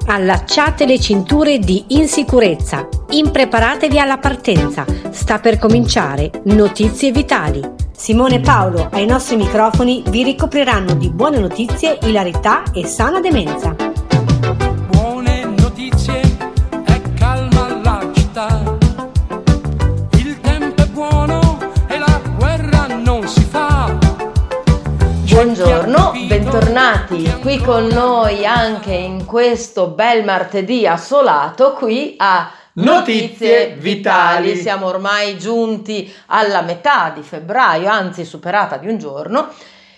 Allacciate le cinture di insicurezza, impreparatevi alla partenza, sta per cominciare Notizie Vitali. Simone e Paolo ai nostri microfoni vi ricopriranno di buone notizie, ilarità e sana demenza. Buone notizie e calma la città, il tempo è buono e la guerra non si fa. Buongiorno, bentornati qui con noi anche in questo bel martedì assolato qui a Notizie Vitali. Siamo ormai giunti alla metà di febbraio, anzi superata di un giorno,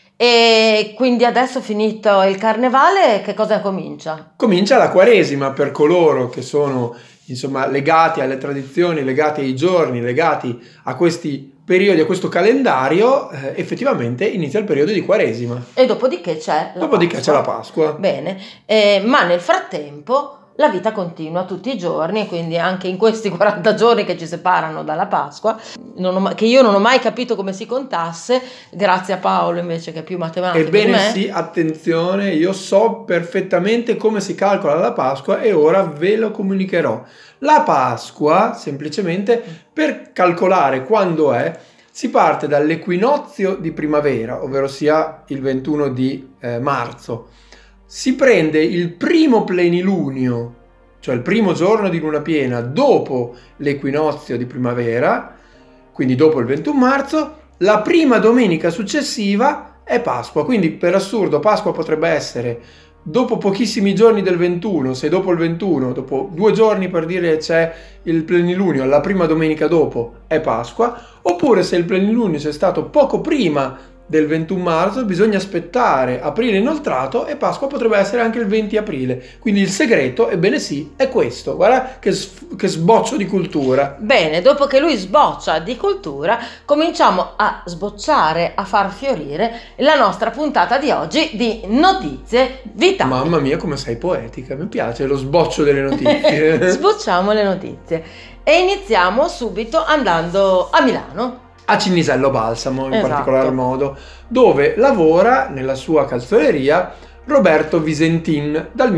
e quindi adesso finito il carnevale che cosa comincia? Comincia la Quaresima per coloro che sono legati alle tradizioni, legati ai giorni, legati a questi periodi, a questo calendario. Effettivamente inizia il periodo di Quaresima. E dopodiché c'è la Pasqua. Bene, ma nel frattempo la vita continua tutti i giorni, e quindi anche in questi 40 giorni che ci separano dalla Pasqua, che io non ho mai capito come si contasse, grazie a Paolo invece che è più matematico. Ebbene sì, attenzione, io so perfettamente come si calcola la Pasqua e ora ve lo comunicherò. La Pasqua, semplicemente, per calcolare quando è, si parte dall'equinozio di primavera, ovvero sia il 21 di marzo. Si prende il primo plenilunio, cioè il primo giorno di luna piena dopo l'equinozio di primavera, quindi dopo il 21 marzo, la prima domenica successiva è Pasqua. Quindi per assurdo Pasqua potrebbe essere dopo pochissimi giorni del 21, se dopo il 21, dopo 2 giorni per dire c'è il plenilunio, la prima domenica dopo è Pasqua, oppure se il plenilunio c'è stato poco prima del 21 marzo bisogna aspettare aprile inoltrato e Pasqua potrebbe essere anche il 20 aprile. Quindi il segreto, ebbene sì, è questo. Guarda che sboccio di cultura. Bene, dopo che lui sboccia di cultura, cominciamo a sbocciare, a far fiorire la nostra puntata di oggi di Notizie Vitali. Mamma mia, come sei poetica, mi piace lo sboccio delle notizie. Sbocciamo le notizie e iniziamo subito andando a Milano. A Cinisello Balsamo in particolar modo, dove lavora nella sua calzoleria Roberto Visentin dal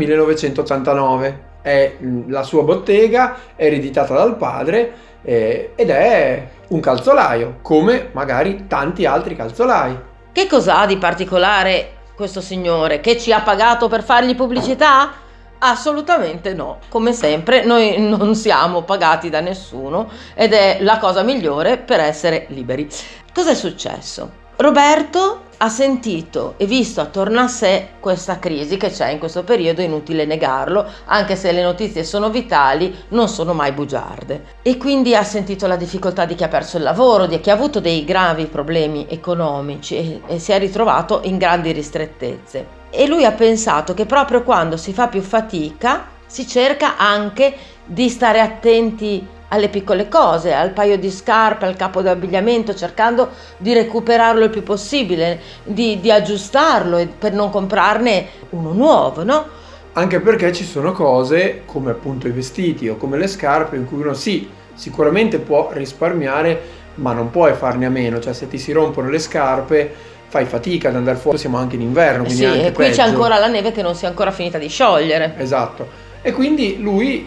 1989. È la sua bottega, è ereditata dal padre ed è un calzolaio, come magari tanti altri calzolai. Che cosa ha di particolare questo signore? Che ci ha pagato per fargli pubblicità? Assolutamente no, come sempre noi non siamo pagati da nessuno ed è la cosa migliore per essere liberi. Cosa è successo? Roberto ha sentito e visto attorno a sé questa crisi che c'è in questo periodo, inutile negarlo, anche se le notizie sono vitali, non sono mai bugiarde. E quindi ha sentito la difficoltà di chi ha perso il lavoro, di chi ha avuto dei gravi problemi economici e si è ritrovato in grandi ristrettezze. E lui ha pensato che proprio quando si fa più fatica si cerca anche di stare attenti alle piccole cose, al paio di scarpe, al capo d'abbigliamento, cercando di recuperarlo il più possibile, di aggiustarlo per non comprarne uno nuovo, no? Anche perché ci sono cose come appunto i vestiti o come le scarpe in cui uno sicuramente può risparmiare, ma non puoi farne a meno. Cioè se ti si rompono le scarpe fai fatica ad andare fuori, siamo anche in inverno, quindi anche e qui peggio. C'è ancora la neve che non si è ancora finita di sciogliere. Esatto. E quindi lui,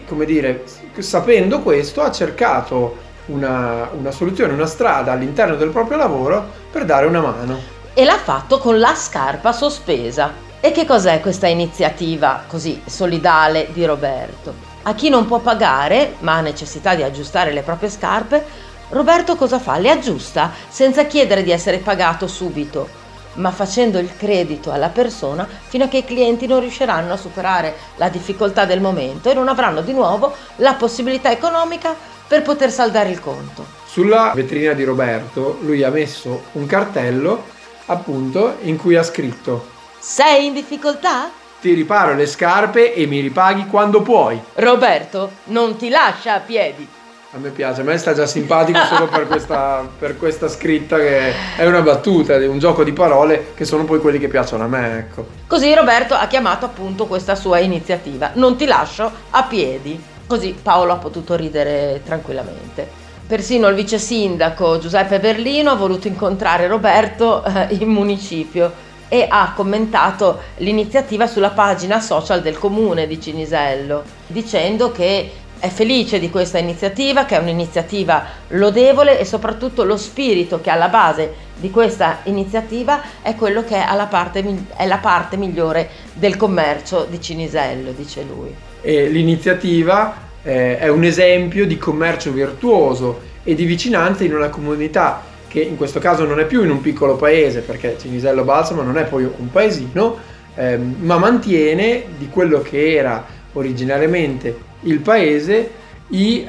sapendo questo, ha cercato una soluzione, una strada all'interno del proprio lavoro per dare una mano. E l'ha fatto con la scarpa sospesa. E che cos'è questa iniziativa così solidale di Roberto? A chi non può pagare, ma ha necessità di aggiustare le proprie scarpe, Roberto cosa fa? Le aggiusta senza chiedere di essere pagato subito, ma facendo il credito alla persona fino a che i clienti non riusciranno a superare la difficoltà del momento e non avranno di nuovo la possibilità economica per poter saldare il conto. Sulla vetrina di Roberto lui ha messo un cartello appunto in cui ha scritto: sei in difficoltà? Ti riparo le scarpe e mi ripaghi quando puoi. Roberto non ti lascia a piedi. A me piace, a me sta già simpatico solo per questa scritta, che è una battuta, un gioco di parole che sono poi quelli che piacciono a me, ecco. Così Roberto ha chiamato appunto questa sua iniziativa, non ti lascio a piedi. Così Paolo ha potuto ridere tranquillamente. Persino il vice sindaco Giuseppe Berlino ha voluto incontrare Roberto in municipio e ha commentato l'iniziativa sulla pagina social del comune di Cinisello, dicendo che è felice di questa iniziativa, che è un'iniziativa lodevole e soprattutto lo spirito che è alla base di questa iniziativa è quello che è la parte migliore del commercio di Cinisello, dice lui. E l'iniziativa è un esempio di commercio virtuoso e di vicinanza in una comunità che in questo caso non è più in un piccolo paese, perché Cinisello Balsamo non è poi un paesino, ma mantiene di quello che era originariamente il paese i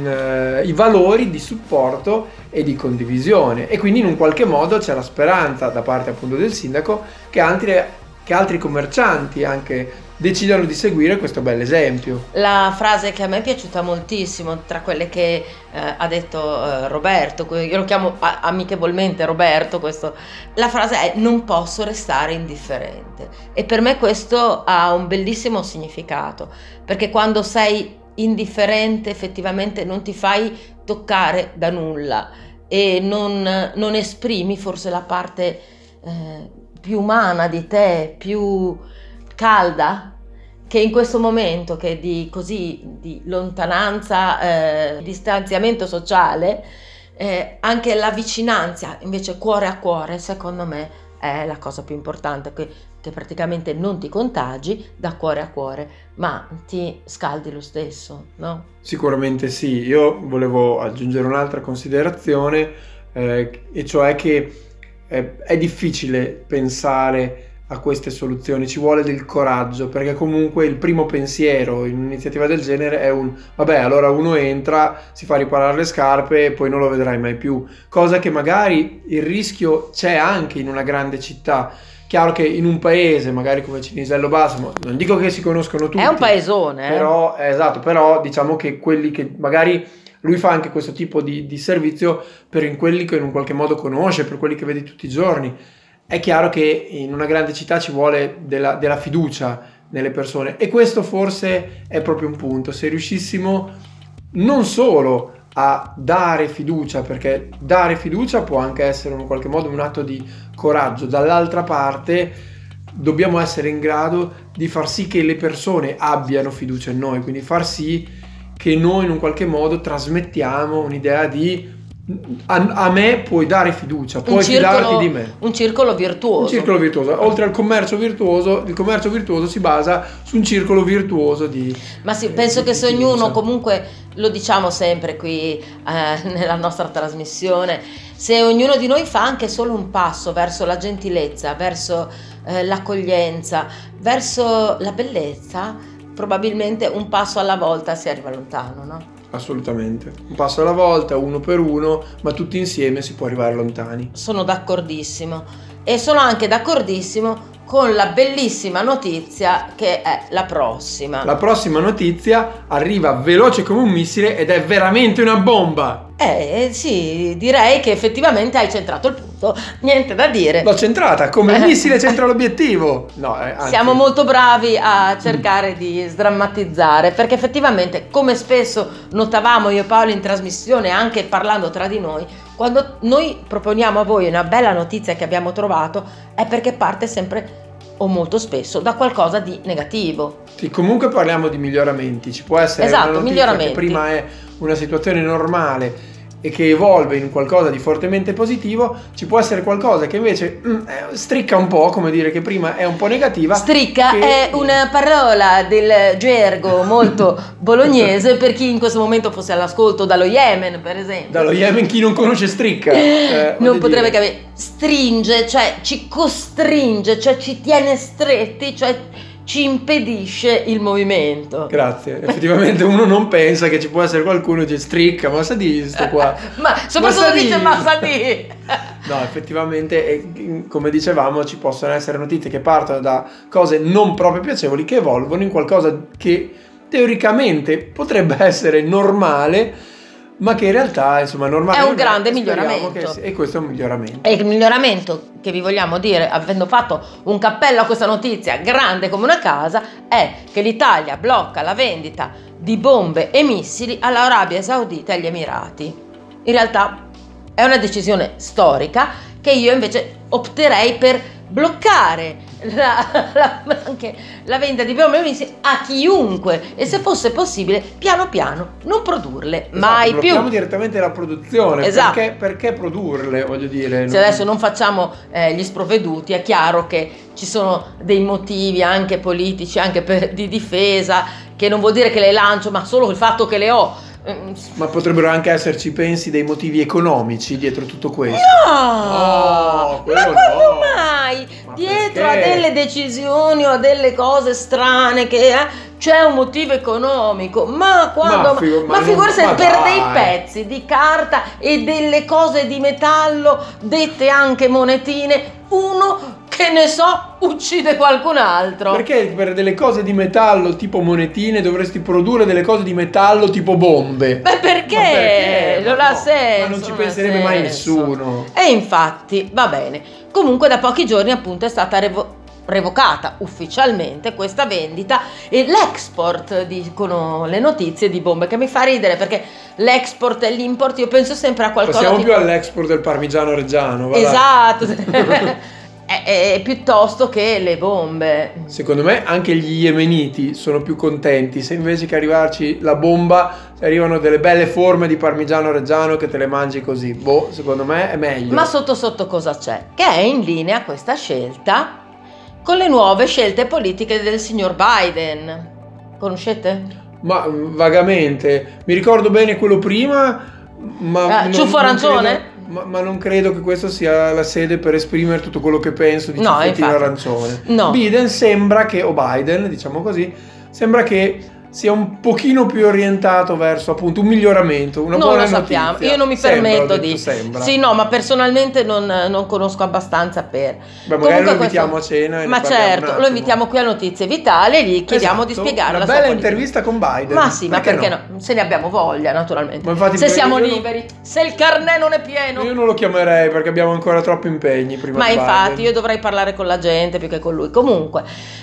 valori di supporto e di condivisione, e quindi in un qualche modo c'è la speranza da parte appunto del sindaco che altri commercianti anche decidano di seguire questo bel esempio. La frase che a me è piaciuta moltissimo, tra quelle che ha detto Roberto, io lo chiamo amichevolmente Roberto, la frase è: non posso restare indifferente, e per me questo ha un bellissimo significato, perché quando sei indifferente effettivamente non ti fai toccare da nulla e non esprimi forse la parte più umana di te, più calda, che in questo momento che di lontananza, distanziamento sociale, anche la vicinanza invece cuore a cuore, secondo me è la cosa più importante, che praticamente non ti contagi da cuore a cuore, ma ti scaldi lo stesso, no? Sicuramente sì. Io volevo aggiungere un'altra considerazione, e cioè che è difficile pensare a queste soluzioni, ci vuole del coraggio, perché comunque il primo pensiero in un'iniziativa del genere è vabbè, allora uno entra, si fa riparare le scarpe e poi non lo vedrai mai più, cosa che magari il rischio c'è anche in una grande città. Chiaro che in un paese magari come Cinisello Balsamo, non dico che si conoscono tutti, è un paesone, però esatto, però diciamo che quelli che magari lui fa anche questo tipo di servizio per quelli che in un qualche modo conosce, per quelli che vedi tutti i giorni. È chiaro che in una grande città ci vuole della fiducia nelle persone, e questo forse è proprio un punto. Se riuscissimo non solo a dare fiducia, perché dare fiducia può anche essere in qualche modo un atto di coraggio, dall'altra parte dobbiamo essere in grado di far sì che le persone abbiano fiducia in noi, quindi far sì che noi in un qualche modo trasmettiamo un'idea di a me puoi dare fiducia, puoi fidarti di me. Un circolo virtuoso. Un circolo virtuoso. Oltre al commercio virtuoso, il commercio virtuoso si basa su un circolo virtuoso di... Ma sì, penso che se ognuno, comunque lo diciamo sempre qui nella nostra trasmissione, se ognuno di noi fa anche solo un passo verso la gentilezza, verso l'accoglienza, verso la bellezza, probabilmente un passo alla volta si arriva lontano, no? Assolutamente, un passo alla volta, uno per uno, ma tutti insieme si può arrivare lontani. Sono d'accordissimo, e sono anche d'accordissimo con la bellissima notizia che è la prossima. La prossima notizia arriva veloce come un missile ed è veramente una bomba. Sì, direi che effettivamente hai centrato il punto, niente da dire. L'ho centrata, come il missile centra l'obiettivo. No, anzi. Siamo molto bravi a cercare di sdrammatizzare, perché effettivamente, come spesso notavamo io e Paolo in trasmissione, anche parlando tra di noi, quando noi proponiamo a voi una bella notizia che abbiamo trovato, è perché parte sempre o molto spesso da qualcosa di negativo. Sì, comunque parliamo di miglioramenti, ci può essere una notizia che prima è una situazione normale e che evolve in qualcosa di fortemente positivo, ci può essere qualcosa che invece stricca un po', come dire che prima è un po' negativa. Stricca è una parola del gergo molto bolognese per chi in questo momento fosse all'ascolto dallo Yemen, per esempio. Dallo Yemen, chi non conosce stricca non potrebbe capire. Stringe, cioè ci costringe, cioè ci tiene stretti, cioè ci impedisce il movimento. Grazie. Effettivamente uno non pensa che ci può essere qualcuno che dice stricca, ma sa di sto qua. Ma soprattutto dice ma sa di. No, effettivamente, come dicevamo, ci possono essere notizie che partono da cose non proprio piacevoli, che evolvono in qualcosa che teoricamente potrebbe essere normale, ma che in realtà, insomma, normale è un grande miglioramento. E questo è un miglioramento. E il miglioramento che vi vogliamo dire, avendo fatto un cappello a questa notizia grande come una casa, è che l'Italia blocca la vendita di bombe e missili all'Arabia Saudita e agli Emirati. In realtà è una decisione storica che io invece opterei per bloccare anche la vendita di bombe a chiunque, e se fosse possibile piano piano non produrle mai più. Blocchiamo direttamente la produzione. Esatto. Perché produrle, voglio dire. Se adesso non facciamo gli sprovveduti, è chiaro che ci sono dei motivi anche politici, anche di difesa, che non vuol dire che le lancio, ma solo il fatto che le ho. Ma potrebbero anche esserci, pensi, dei motivi economici dietro tutto questo? No, quello ma quando no. mai? Ma Dietro perché? a delle decisioni o a delle cose strane c'è un motivo economico. Ma quando? Ma figurati se per dei pezzi di carta e delle cose di metallo, dette anche monetine, uno, che ne so, uccide qualcun altro. Perché per delle cose di metallo tipo monetine dovresti produrre delle cose di metallo tipo bombe? Beh, perché? Non ha senso. Ma non ci penserebbe mai nessuno. E infatti, va bene. Comunque da pochi giorni appunto è stata revocata ufficialmente questa vendita, e l'export, dicono le notizie, di bombe, che mi fa ridere perché l'export e l'import, io penso sempre a qualcosa. Passiamo tipo... più all'export del parmigiano reggiano. Va Esatto. Piuttosto che le bombe. Secondo me anche gli yemeniti sono più contenti se invece che arrivarci la bomba arrivano delle belle forme di parmigiano reggiano che te le mangi così. Secondo me è meglio. Ma sotto sotto cosa c'è? Che è in linea questa scelta con le nuove scelte politiche del signor Biden. Conoscete? Ma vagamente. Mi ricordo bene quello prima, ma ciuffo arancione? Ma non credo che questa sia la sede per esprimere tutto quello che penso di ciuffettino arancione. No. Biden sembra che, o Biden, diciamo così, sembra che sia un pochino più orientato verso appunto un miglioramento, una non buona lo sappiamo, notizia. io non mi Sembra, permetto di sembra. Sì, no, ma personalmente non conosco abbastanza per. Beh, magari lo invitiamo a cena e ma ne parliamo un certo, lo attimo. invitiamo qui a Notizie Vitali e gli chiediamo di spiegare una la bella sua intervista con Biden. Ma sì, ma perché no? Se ne abbiamo voglia, naturalmente. Ma infatti, se siamo io liberi, se il carnet non è pieno. Io non lo chiamerei perché abbiamo ancora troppi impegni prima Ma di infatti Biden. io dovrei parlare con la gente più che con lui. Comunque,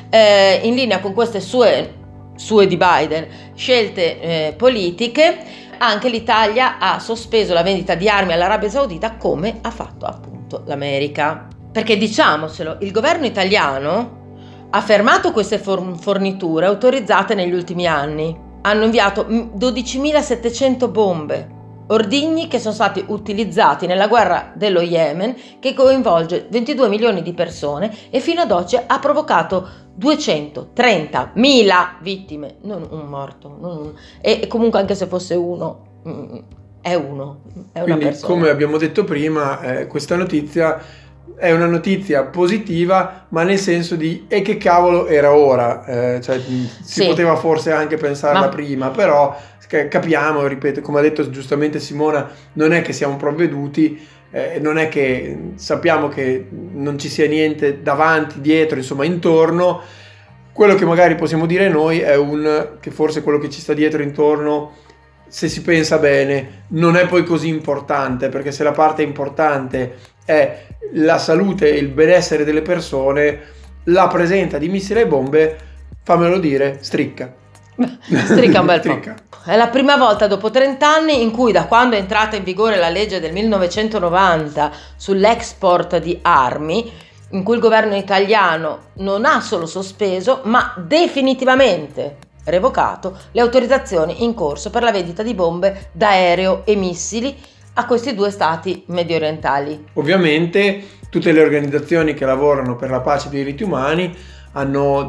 in linea con queste sue di Biden scelte politiche, anche l'Italia ha sospeso la vendita di armi all'Arabia Saudita, come ha fatto appunto l'America. Perché diciamocelo, il governo italiano ha fermato queste forniture autorizzate negli ultimi anni. Hanno inviato 12.700 bombe, ordigni che sono stati utilizzati nella guerra dello Yemen, che coinvolge 22 milioni di persone e fino ad oggi ha provocato 230.000 vittime, non un morto, e comunque anche se fosse uno, è una Quindi, persona. come abbiamo detto prima, questa notizia è una notizia positiva, ma nel senso di e che cavolo era ora, si poteva forse anche pensarla prima, però capiamo, ripeto, come ha detto giustamente Simona, non è che siamo provveduti, non è che sappiamo che non ci sia niente davanti, dietro, insomma intorno. Quello che magari possiamo dire noi è che forse quello che ci sta dietro intorno, se si pensa bene, non è poi così importante, perché se la parte importante è la salute e il benessere delle persone, la presenza di missili e bombe, fammelo dire, stricca un bel po'. È la prima volta dopo 30 anni in cui, da quando è entrata in vigore la legge del 1990 sull'export di armi, in cui il governo italiano non ha solo sospeso, ma definitivamente revocato le autorizzazioni in corso per la vendita di bombe d'aereo e missili a questi due stati mediorientali. Ovviamente tutte le organizzazioni che lavorano per la pace e i diritti umani hanno,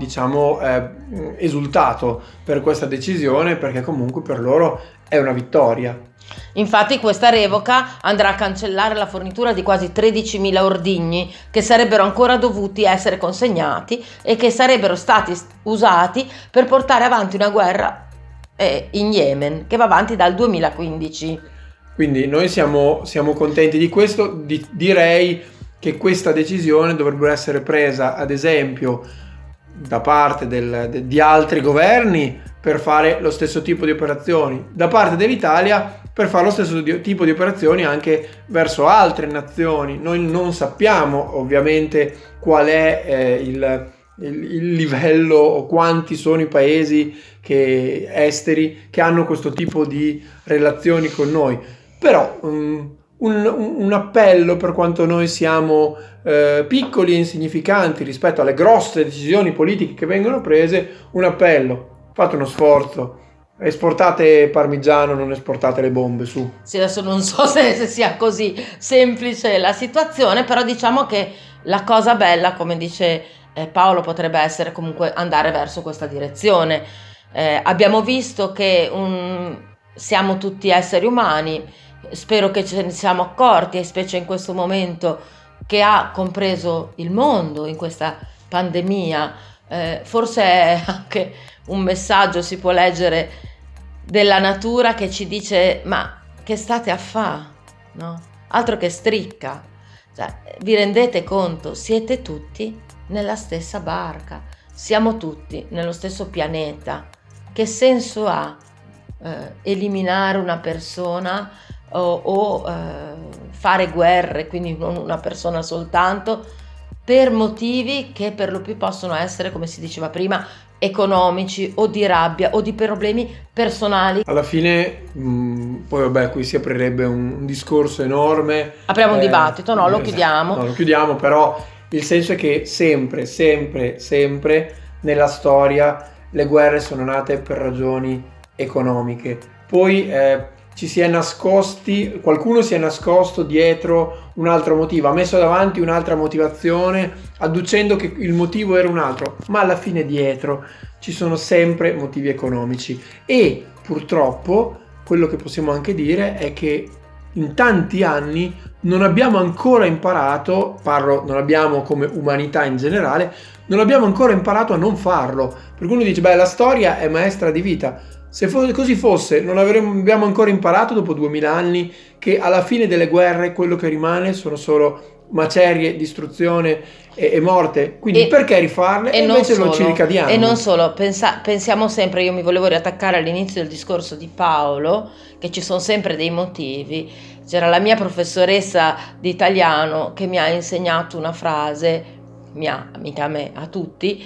esultato per questa decisione, perché comunque per loro è una vittoria. Infatti questa revoca andrà a cancellare la fornitura di quasi 13.000 ordigni che sarebbero ancora dovuti essere consegnati e che sarebbero stati usati per portare avanti una guerra in Yemen che va avanti dal 2015. Quindi noi siamo contenti di questo. Direi che questa decisione dovrebbe essere presa, ad esempio, da parte di altri governi per fare lo stesso tipo di operazioni, da parte dell'Italia per fare lo stesso tipo di operazioni anche verso altre nazioni. Noi non sappiamo ovviamente qual è il livello o quanti sono i paesi esteri che hanno questo tipo di relazioni con noi, però un appello, per quanto noi siamo piccoli e insignificanti rispetto alle grosse decisioni politiche che vengono prese, un appello: fate uno sforzo, esportate parmigiano, non esportate le bombe, su. Sì, adesso non so se sia così semplice la situazione, però diciamo che la cosa bella, come dice Paolo, potrebbe essere comunque andare verso questa direzione. Abbiamo visto che siamo tutti esseri umani, spero che ce ne siamo accorti, e specie in questo momento che ha compreso il mondo in questa pandemia. Forse è anche un messaggio, si può leggere, della natura che ci dice: ma che state a fa', no? Altro che stricca. Cioè, vi rendete conto? Siete tutti nella stessa barca, siamo tutti nello stesso pianeta. Che senso ha eliminare una persona o fare guerre, quindi non una persona soltanto, per motivi che per lo più possono essere, come si diceva prima, economici o di rabbia o di problemi personali? Alla fine poi vabbè, qui si aprirebbe un discorso enorme, apriamo un dibattito, no, lo chiudiamo. No, lo chiudiamo, però il senso è che sempre nella storia le guerre sono nate per ragioni economiche. Poi ci si è nascosti, qualcuno si è nascosto dietro un altro motivo, ha messo davanti un'altra motivazione adducendo che il motivo era un altro, ma alla fine dietro ci sono sempre motivi economici. E purtroppo quello che possiamo anche dire è che in tanti anni non abbiamo ancora imparato, non abbiamo come umanità in generale, non abbiamo ancora imparato a non farlo. Per cui uno dice: beh, la storia è maestra di vita. Se così fosse, non abbiamo ancora imparato dopo 2000 anni che alla fine delle guerre quello che rimane sono solo macerie, distruzione e morte. Quindi perché rifarle? E invece non ci ricadiamo. E non solo, pensiamo sempre, io mi volevo riattaccare all'inizio del discorso di Paolo, che ci sono sempre dei motivi. C'era la mia professoressa di italiano che mi ha insegnato una frase, mica a me, a tutti,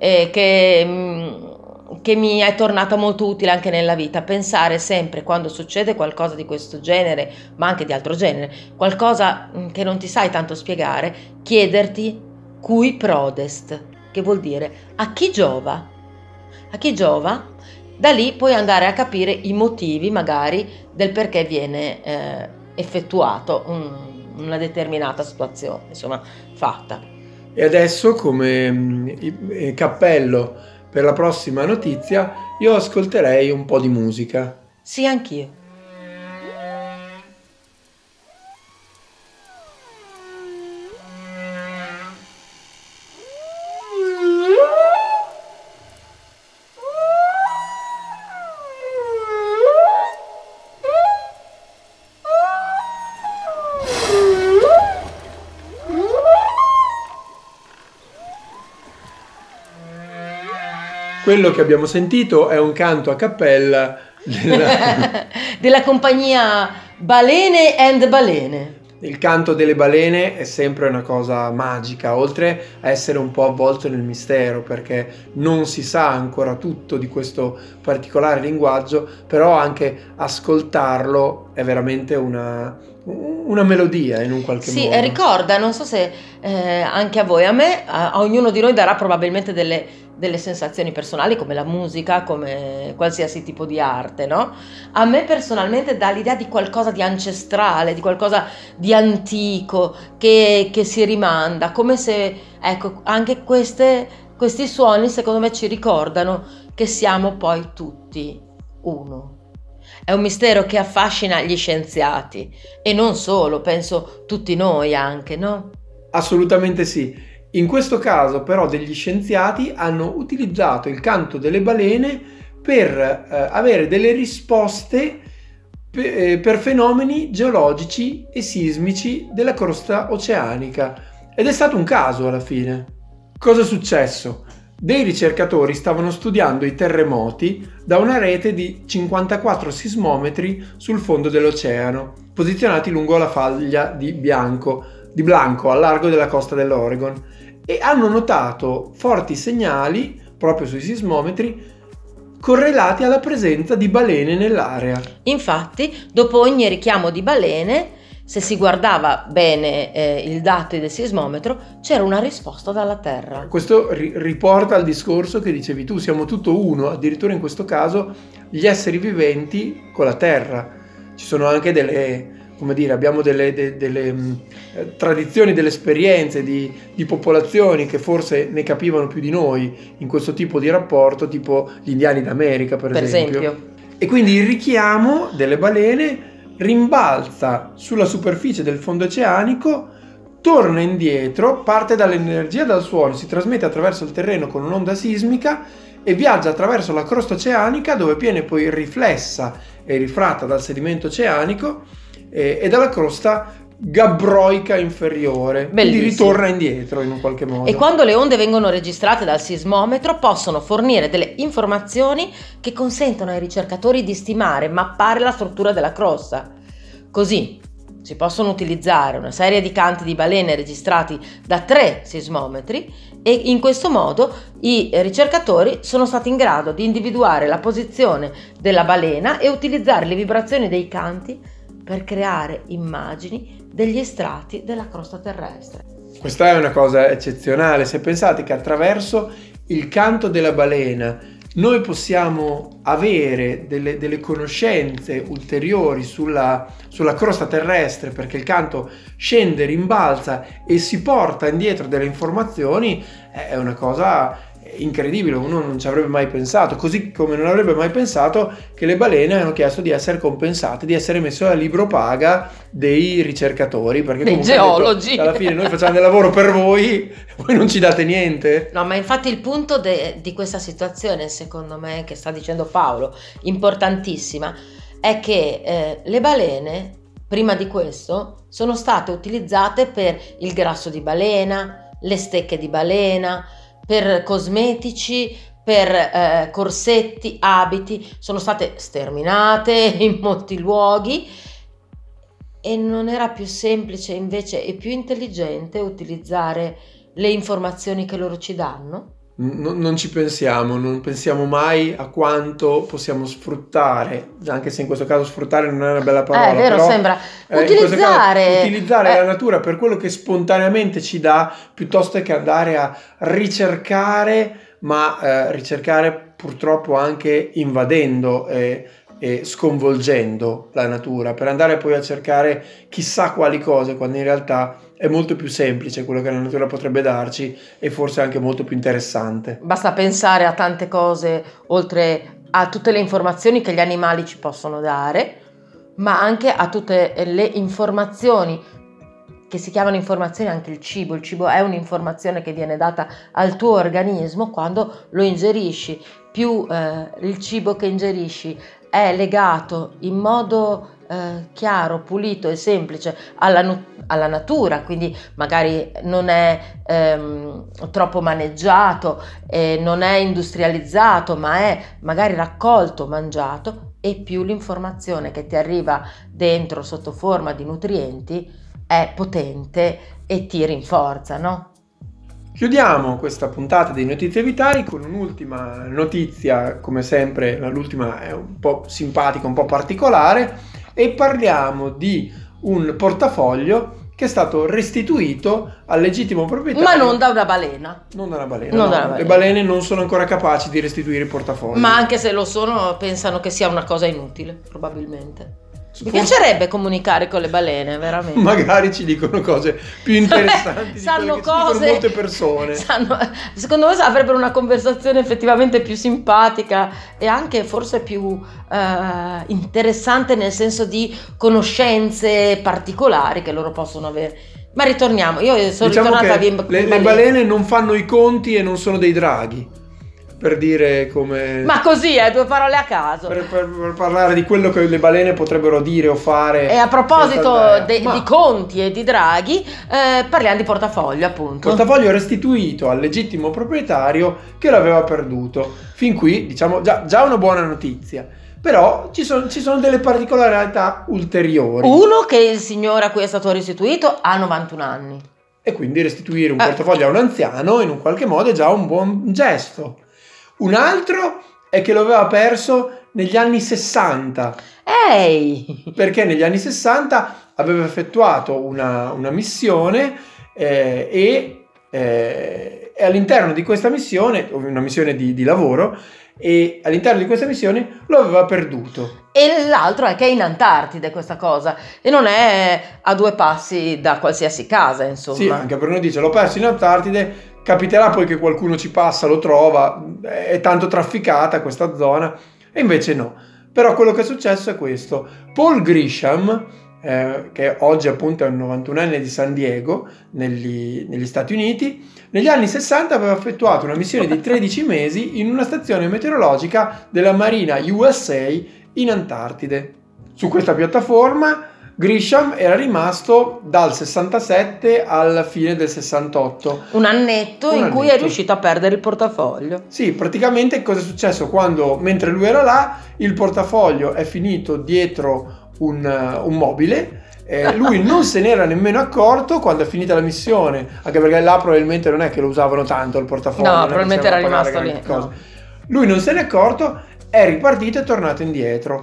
che mi è tornata molto utile anche nella vita: pensare sempre, quando succede qualcosa di questo genere, ma anche di altro genere, qualcosa che non ti sai tanto spiegare, chiederti cui prodest, che vuol dire a chi giova, da lì puoi andare a capire i motivi magari del perché viene effettuato una determinata situazione, insomma, fatta. E adesso, come cappello per la prossima notizia, io ascolterei un po' di musica. Sì, anch'io. Quello che abbiamo sentito è un canto a cappella della compagnia Balene and Balene. Il canto delle balene è sempre una cosa magica, oltre a essere un po' avvolto nel mistero, perché non si sa ancora tutto di questo particolare linguaggio, però anche ascoltarlo è veramente una melodia in un qualche modo. Sì, ricorda, non so se anche a voi, a ognuno di noi darà probabilmente delle sensazioni personali, come la musica, come qualsiasi tipo di arte, no? A me personalmente dà l'idea di qualcosa di ancestrale, di qualcosa di antico che si rimanda, come se, ecco, anche questi suoni secondo me ci ricordano che siamo poi tutti uno. È un mistero che affascina gli scienziati, e non solo, penso tutti noi anche, no? Assolutamente sì. In questo caso però degli scienziati hanno utilizzato il canto delle balene per avere delle risposte per fenomeni geologici e sismici della crosta oceanica. Ed è stato un caso alla fine. Cosa è successo? Dei ricercatori stavano studiando i terremoti da una rete di 54 sismometri sul fondo dell'oceano, posizionati lungo la faglia di Blanco al largo della costa dell'Oregon, e hanno notato forti segnali proprio sui sismometri correlati alla presenza di balene nell'area. Infatti, dopo ogni richiamo di balene se si guardava bene il dato del sismometro, c'era una risposta dalla Terra. Questo riporta al discorso che dicevi tu, siamo tutto uno, addirittura in questo caso gli esseri viventi con la Terra. Ci sono anche abbiamo delle tradizioni, delle esperienze di popolazioni che forse ne capivano più di noi in questo tipo di rapporto, tipo gli indiani d'America per esempio. E quindi il richiamo delle balene rimbalza sulla superficie del fondo oceanico, torna indietro, parte dall'energia dal suono, si trasmette attraverso il terreno con un'onda sismica e viaggia attraverso la crosta oceanica, dove viene poi riflessa e rifratta dal sedimento oceanico e dalla crosta gabbroica inferiore. Bellissimo. Quindi ritorna indietro in un qualche modo. E quando le onde vengono registrate dal sismometro possono fornire delle informazioni che consentono ai ricercatori di stimare, mappare la struttura della crosta. Così si possono utilizzare una serie di canti di balene registrati da 3 sismometri e in questo modo i ricercatori sono stati in grado di individuare la posizione della balena e utilizzare le vibrazioni dei canti per creare immagini degli strati della crosta terrestre. Questa è una cosa eccezionale. Se pensate che attraverso il canto della balena noi possiamo avere delle conoscenze ulteriori sulla crosta terrestre, perché il canto scende, rimbalza e si porta indietro delle informazioni, è una cosa incredibile, uno non ci avrebbe mai pensato, così come non avrebbe mai pensato che le balene hanno chiesto di essere compensate, di essere messe a libro paga dei ricercatori, perché dei geologi. Alla fine noi facciamo del lavoro per voi non ci date niente. No, ma infatti il punto di questa situazione, secondo me, che sta dicendo Paolo, importantissima, è che le balene prima di questo sono state utilizzate per il grasso di balena, le stecche di balena, per cosmetici, per corsetti, abiti, sono state sterminate in molti luoghi e non era più semplice invece e più intelligente utilizzare le informazioni che loro ci danno? Non ci pensiamo, non pensiamo mai a quanto possiamo sfruttare, anche se in questo caso sfruttare non è una bella parola. È vero, però, sembra utilizzare la natura per quello che spontaneamente ci dà, piuttosto che andare a ricercare, ma ricercare purtroppo anche invadendo e sconvolgendo la natura, per andare poi a cercare chissà quali cose, quando in realtà è molto più semplice quello che la natura potrebbe darci e forse anche molto più interessante. Basta pensare a tante cose, oltre a tutte le informazioni che gli animali ci possono dare, ma anche a tutte le informazioni che si chiamano informazioni, anche il cibo. Il cibo è un'informazione che viene data al tuo organismo quando lo ingerisci. Più il cibo che ingerisci è legato in modo chiaro, pulito e semplice alla natura, quindi magari non è troppo maneggiato, non è industrializzato, ma è magari raccolto, mangiato, e più l'informazione che ti arriva dentro sotto forma di nutrienti è potente e ti rinforza, no? Chiudiamo questa puntata di Notizie Vitali con un'ultima notizia, come sempre l'ultima è un po' simpatica, un po' particolare, e parliamo di un portafoglio che è stato restituito al legittimo proprietario. Ma non da una balena. Non da una balena. Le balene non sono ancora capaci di restituire i portafogli. Ma anche se lo sono, pensano che sia una cosa inutile, probabilmente. Mi piacerebbe comunicare con le balene, veramente. Magari ci dicono cose più interessanti di quelle che ci dicono molte persone. Secondo me avrebbero una conversazione effettivamente più simpatica e anche forse più interessante, nel senso di conoscenze particolari che loro possono avere. Ma ritorniamo, io sono ritornata a le balene non fanno i conti e non sono dei draghi. Per dire come... Ma così, 2 parole a caso. Per parlare di quello che le balene potrebbero dire o fare. E a proposito di conti e di draghi, parliamo di portafoglio, appunto. Portafoglio restituito al legittimo proprietario che l'aveva perduto. Fin qui, diciamo, già una buona notizia. Però ci sono delle particolarità ulteriori. Uno, che il signore a cui è stato restituito ha 91 anni. E quindi restituire un portafoglio a un anziano in un qualche modo è già un buon gesto. Un altro è che lo aveva perso negli anni 60. Ehi! Perché negli anni 60 aveva effettuato una missione e all'interno di questa missione, una missione di lavoro, e all'interno di questa missione lo aveva perduto. E l'altro è che è in Antartide questa cosa, e non è a 2 passi da qualsiasi casa, insomma. Sì, anche perché uno dice l'ho perso in Antartide, capiterà poi che qualcuno ci passa, lo trova, è tanto trafficata questa zona, e invece no. Però quello che è successo è questo: Paul Grisham, che oggi appunto è un 91enne di San Diego, negli Stati Uniti, negli anni 60 aveva effettuato una missione di 13 mesi in una stazione meteorologica della Marina USA in Antartide. Su questa piattaforma Grisham era rimasto dal 67 alla fine del 68. Un annetto in cui è riuscito a perdere il portafoglio. Sì, praticamente cosa è successo? Mentre lui era là, il portafoglio è finito dietro un mobile. Lui non se n'era nemmeno accorto quando è finita la missione, anche perché là probabilmente non è che lo usavano tanto il portafoglio. No, probabilmente era rimasto lì. No. Lui non se n'è accorto, è ripartito e è tornato indietro.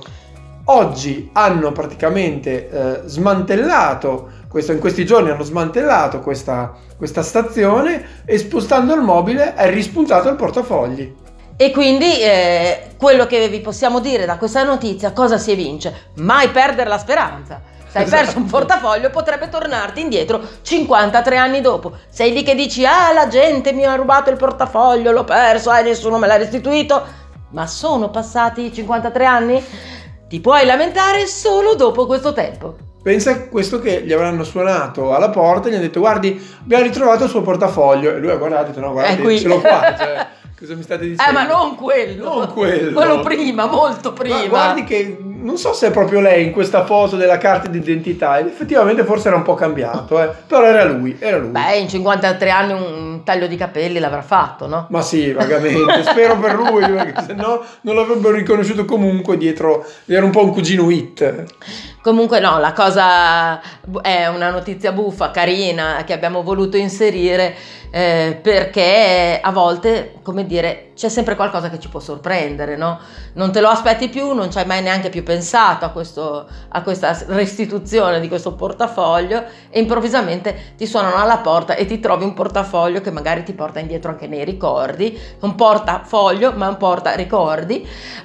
Oggi hanno praticamente smantellato in questi giorni hanno smantellato questa stazione, e spostando il mobile è rispuntato il portafogli. E quindi quello che vi possiamo dire da questa notizia, cosa si evince? Mai perdere la speranza. Se hai perso un portafoglio, potrebbe tornarti indietro 53 anni dopo. Sei lì che dici: la gente mi ha rubato il portafoglio, l'ho perso, nessuno me l'ha restituito. Ma sono passati 53 anni? Ti puoi lamentare solo dopo questo tempo. Pensa a questo, che gli avranno suonato alla porta e gli hanno detto: guardi, abbiamo ritrovato il suo portafoglio. E lui ha guardato e ha detto: no, guardi, ce l'ho qua, cioè, cosa mi state dicendo? Ma non quello. Quello prima, molto prima. Ma guardi che non so se è proprio lei in questa foto della carta d'identità, ed effettivamente forse era un po' cambiato, però era lui. Beh, in 53 anni un taglio di capelli l'avrà fatto, no? Ma sì, vagamente, spero per lui, perché sennò non l'avrebbero riconosciuto comunque dietro, era un po' un cugino hit. Comunque no, la cosa è una notizia buffa, carina, che abbiamo voluto inserire perché a volte, come dire, c'è sempre qualcosa che ci può sorprendere, no? Non te lo aspetti più, non ci hai mai neanche più pensato a questa restituzione di questo portafoglio, e improvvisamente ti suonano alla porta e ti trovi un portafoglio che magari ti porta indietro anche nei ricordi, un portafoglio ma un porta ricordi,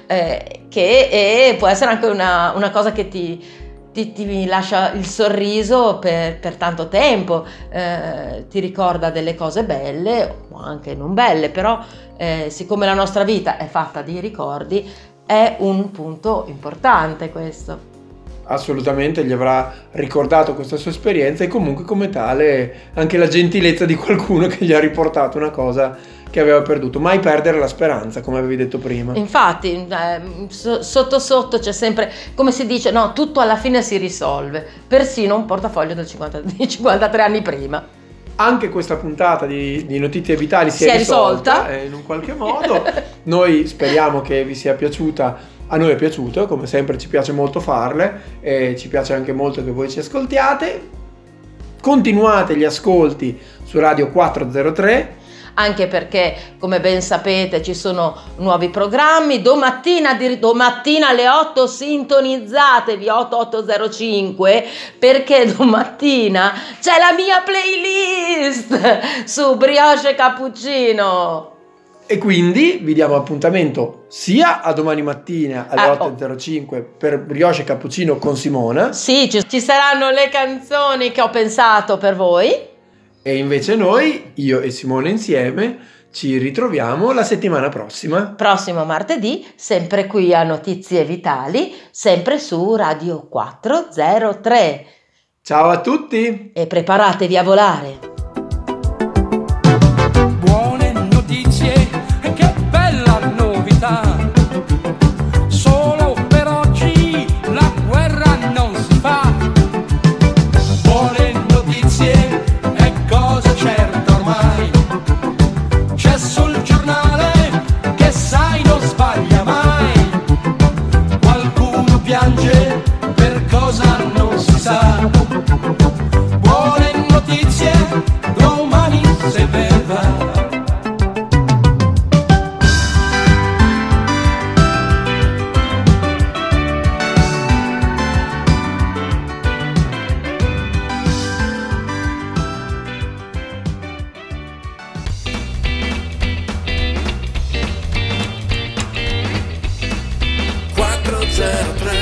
che può essere anche una cosa che ti lascia il sorriso per tanto tempo, ti ricorda delle cose belle o anche non belle, però siccome la nostra vita è fatta di ricordi, è un punto importante questo. Assolutamente, gli avrà ricordato questa sua esperienza, e comunque come tale anche la gentilezza di qualcuno che gli ha riportato una cosa che aveva perduto. Mai perdere la speranza, come avevi detto prima. Infatti sotto sotto c'è sempre, come si dice, no, tutto alla fine si risolve, persino un portafoglio di 53 anni prima. Anche questa puntata di Notizie Vitali si è risolta in un qualche modo. Noi speriamo che vi sia piaciuta. A noi è piaciuto, come sempre ci piace molto farle, e ci piace anche molto che voi ci ascoltiate. Continuate gli ascolti su Radio 403, anche perché, come ben sapete, ci sono nuovi programmi. Domattina alle 8 sintonizzatevi 8805, perché domattina c'è la mia playlist su brioche e cappuccino. E quindi vi diamo appuntamento sia a domani mattina alle 8.05 per brioche e cappuccino con Simona. Sì, ci saranno le canzoni che ho pensato per voi. E invece noi, io e Simone insieme, ci ritroviamo la settimana prossima. Prossimo martedì, sempre qui a Notizie Vitali, sempre su Radio 403. Ciao a tutti! E preparatevi a volare! Solo per oggi la guerra non si fa. Buone notizie è cosa certa ormai. C'è sul giornale che sai non sbaglia mai. Qualcuno piange per cosa non si sa. Buone notizie domani se verrà. 03